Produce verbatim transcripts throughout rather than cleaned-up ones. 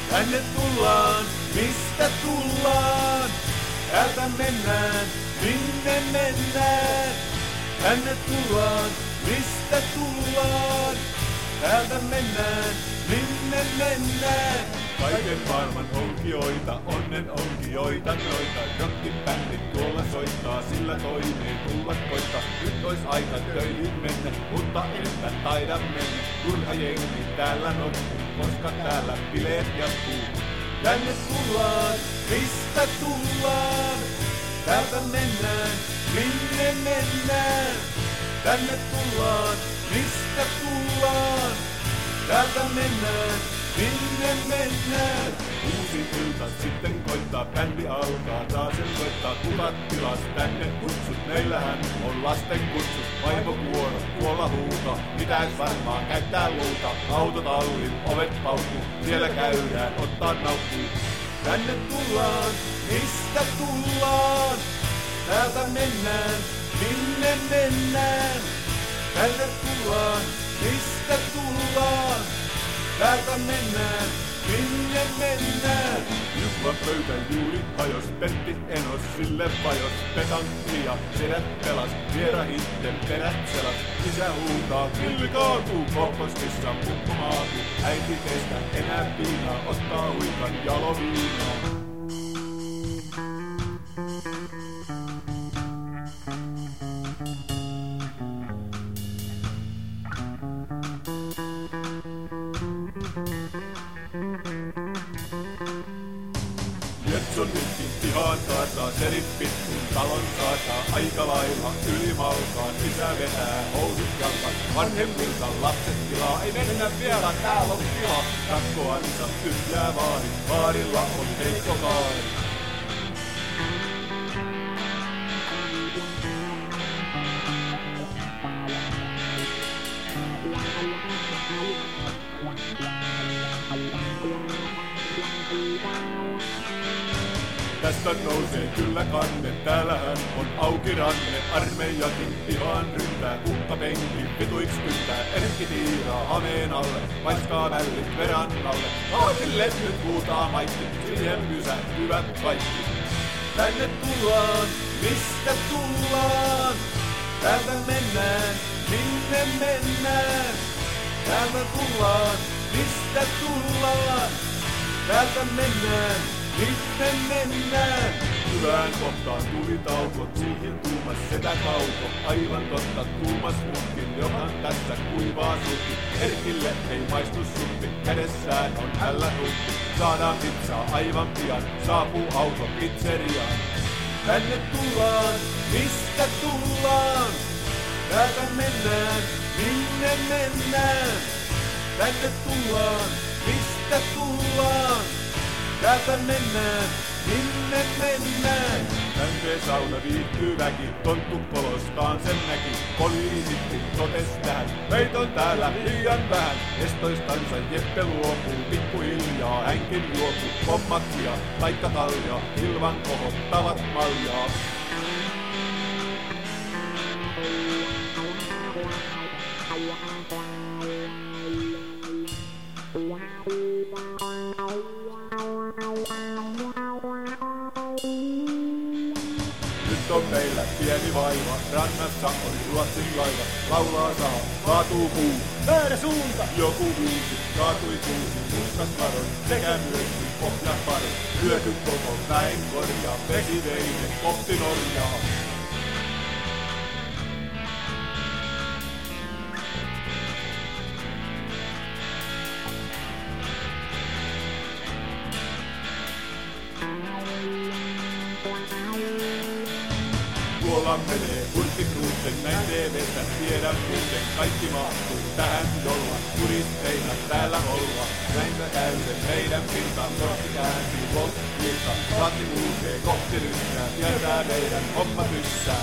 Tänne tullaan, mistä tullaan? Täältä mennään, minne mennään? Tänne tullaan, mistä tullaan? Täältä mennään, minne mennään? Kaiken maailman onkijoita, onnen onkijoita, noita rockibändit tuolla soittaa, sillä toimeen tulla koittaa. Nyt ois aika töihin mennä, mutta enpä taida mennä. Turha jengi täällä nokkuu, koska täällä bileet jatkuu. Tänne tullaan, mistä tullaan? Täältä mennään, minne mennään? Tänne tullaan, mistä tullaan? Täältä mennään, minne mennään? Uusi ilta sitten koittaa, bändi alkaa taasen soittaa. Kuvat tilas tänne kutsut, meillähän on lasten kutsut. Vaivokuoro, tuolla huuta, pitäis varmaan käyttää luuta. Autotallin ovet paukkuu, siellä käydään, ottaa naukkuu. Tänne tullaan, mistä tullaan? Täältä mennään, minne mennään? Tänne tullaan, mistä tullaan? Täältä mennään, minne mennään? Juhlapöytä juuri hajos, Pentti enos sille vajos. Petantti ja sedät pelas, viera itten perät selas. Isä huutaa, grilli kaatuu, kompostissa mukko maatuu. Äiti teistä enää viinaa, ottaa huikan jaloviinaa. Jetson nytkin pihaan taataa, serit pitkin talon saataa. Aika lailla ylimalkaan, isä vetää housut jalkaan. Vanhemmilta lapset tilaa, ei mennä vielä, täällä on tila. Rakkoansa tyhjää vaari, vaarilla on heikko kaari. Tästä nousee kyllä kanne, täällähän on auki ranne. Armeijakin ihan ryntää, kukkapenki vituiks kyntää. Erkki tiiraa hameen alle, paiskaa vällit verannalle. Aatille nyt huutaa maikki, siihen pysähtyvät kaikki. Tänne tullaan, mistä tullaan? Täältä mennään, minne mennään? Täältä tullaan, mistä tullaan? Täältä mennään, minne mennään? Hyvään kohtaan tuli tauko, siihen tuumas setä kauko. Aivan totta, tuumas munkin, joka tässä kuivaa suhti. Erkille ei maistu suppi, kädessään on hällä nuppi. Saadaan pizzaa aivan pian, saapuu auto pizzeriaan. Tänne tullaan, mistä tullaan? Täältä mennään, minne mennään? Tänne tullaan, mistä tullaan? Täältä mennään, minne mennään? Tänne sauna viihtyy väki, tonttu kolostaan sen näki. Poliisitkin totes tähän, meitä on täällä liian vähän. Estoistansa Jeppe luopuu, pikkuhiljaa hänkin juopuu. Pommakkia, taikka taljaa, ilman kohottavat maljaa. Nyt on meillä pieni vaiva, rannassa on Ruotsin laiva. Laulaa saa, kaatuu puu, väärä suunta, joku uusi. Kaatui kuusi, mustas varon, sekä myöskin pohjaparo. Hyöty koko väen korjaa, vesiveinen kohti Norjaa. Tuolla menee Hurtigruten, näin T V:stä tiedän muuten. Kaikki mahtuu tähän jolla, turisteina täällä olla. Näinpä käyden meidän pintaan, kohti kääntyy volttilta. Vatti kulkee kohti ryssää, tietää meidän homma tyssää.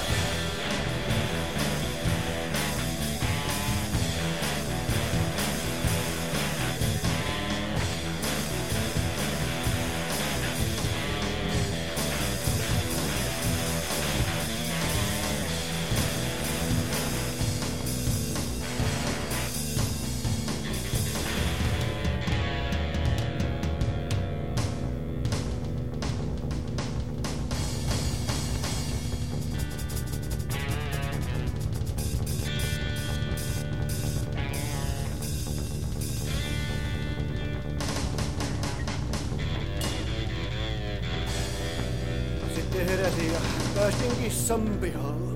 Sitten heräsin ja päästin kissan pihalle.